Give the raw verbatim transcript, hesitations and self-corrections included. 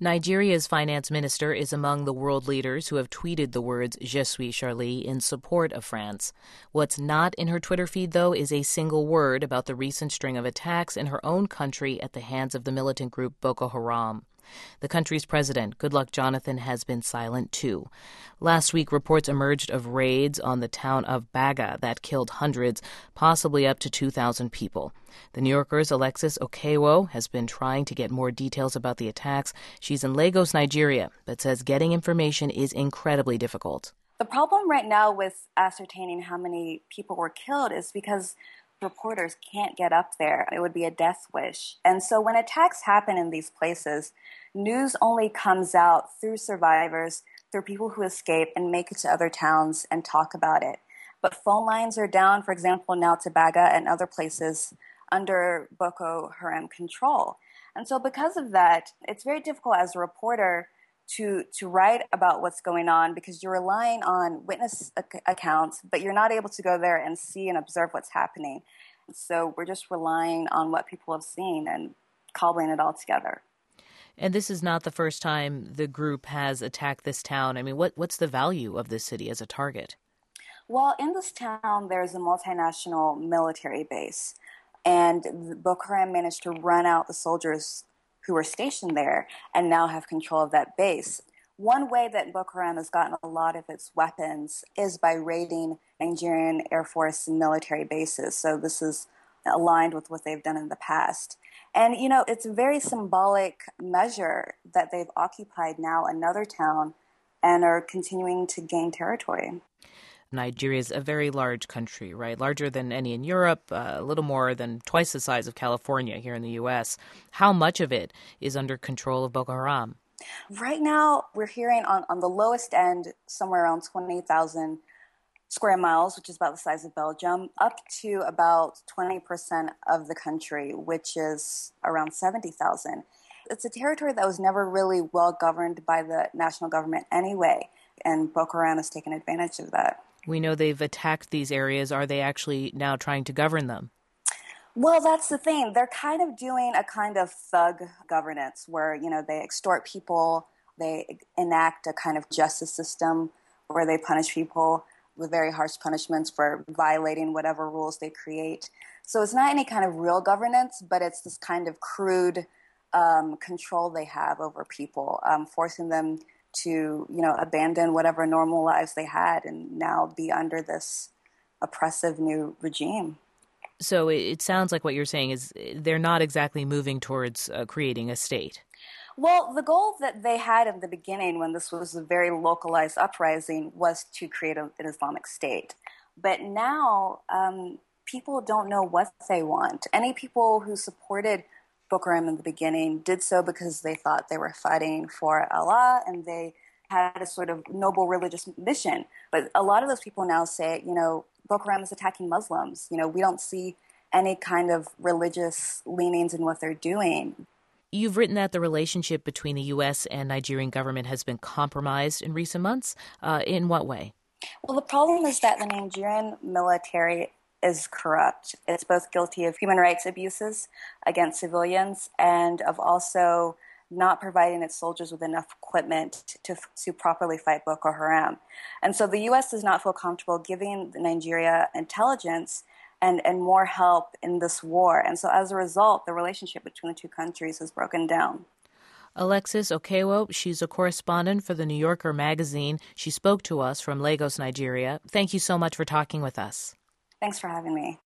Nigeria's finance minister is among the world leaders who have tweeted the words Je suis Charlie in support of France. What's not in her Twitter feed, though, is a single word about the recent string of attacks in her own country at the hands of the militant group Boko Haram. The country's president, Goodluck Jonathan, has been silent, too. Last week, reports emerged of raids on the town of Baga that killed hundreds, possibly up to two thousand people. The New Yorker's Alexis Okewo has been trying to get more details about the attacks. She's in Lagos, Nigeria, but says getting information is incredibly difficult. The problem right now with ascertaining how many people were killed is because reporters can't get up there. It would be a death wish. And so when attacks happen in these places, news only comes out through survivors, through people who escape and make it to other towns and talk about it. But phone lines are down, for example, now to Baga and other places under Boko Haram control. And so because of that, it's very difficult as a reporter to to write about what's going on because you're relying on witness ac- accounts, but you're not able to go there and see and observe what's happening. So we're just relying on what people have seen and cobbling it all together. And this is not the first time the group has attacked this town. I mean, what what's the value of this city as a target? Well, in this town, there's a multinational military base, and Boko Haram managed to run out the soldiers who were stationed there and now have control of that base. One way that Boko Haram has gotten a lot of its weapons is by raiding Nigerian Air Force and military bases. So this is aligned with what they've done in the past. And, you know, it's a very symbolic measure that they've occupied now another town and are continuing to gain territory. Nigeria is a very large country, right? Larger than any in Europe, uh, a little more than twice the size of California here in the U S. How much of it is under control of Boko Haram? Right now, we're hearing on, on the lowest end, somewhere around twenty thousand square miles, which is about the size of Belgium, up to about twenty percent of the country, which is around seventy thousand. It's a territory that was never really well governed by the national government anyway, and Boko Haram has taken advantage of that. We know they've attacked these areas. Are they actually now trying to govern them? Well, that's the thing. They're kind of doing a kind of thug governance where, you know, they extort people, they enact a kind of justice system where they punish people with very harsh punishments for violating whatever rules they create. So it's not any kind of real governance, but it's this kind of crude um, control they have over people, um, forcing them to, you know, abandon whatever normal lives they had and now be under this oppressive new regime. So it sounds like what you're saying is they're not exactly moving towards uh, creating a state. Well, the goal that they had in the beginning when this was a very localized uprising was to create a, an Islamic state. But now um, people don't know what they want. Any people who supported Boko Haram in the beginning did so because they thought they were fighting for Allah and they had a sort of noble religious mission. But a lot of those people now say, you know, Boko Haram is attacking Muslims. You know, we don't see any kind of religious leanings in what they're doing. You've written that the relationship between the U S and Nigerian government has been compromised in recent months. Uh, in what way? Well, the problem is that the Nigerian military is corrupt. It's both guilty of human rights abuses against civilians and of also not providing its soldiers with enough equipment to to properly fight Boko Haram. And so the U S does not feel comfortable giving Nigeria intelligence and, and more help in this war. And so as a result, the relationship between the two countries has broken down. Alexis Okewo, she's a correspondent for the New Yorker magazine. She spoke to us from Lagos, Nigeria. Thank you so much for talking with us. Thanks for having me.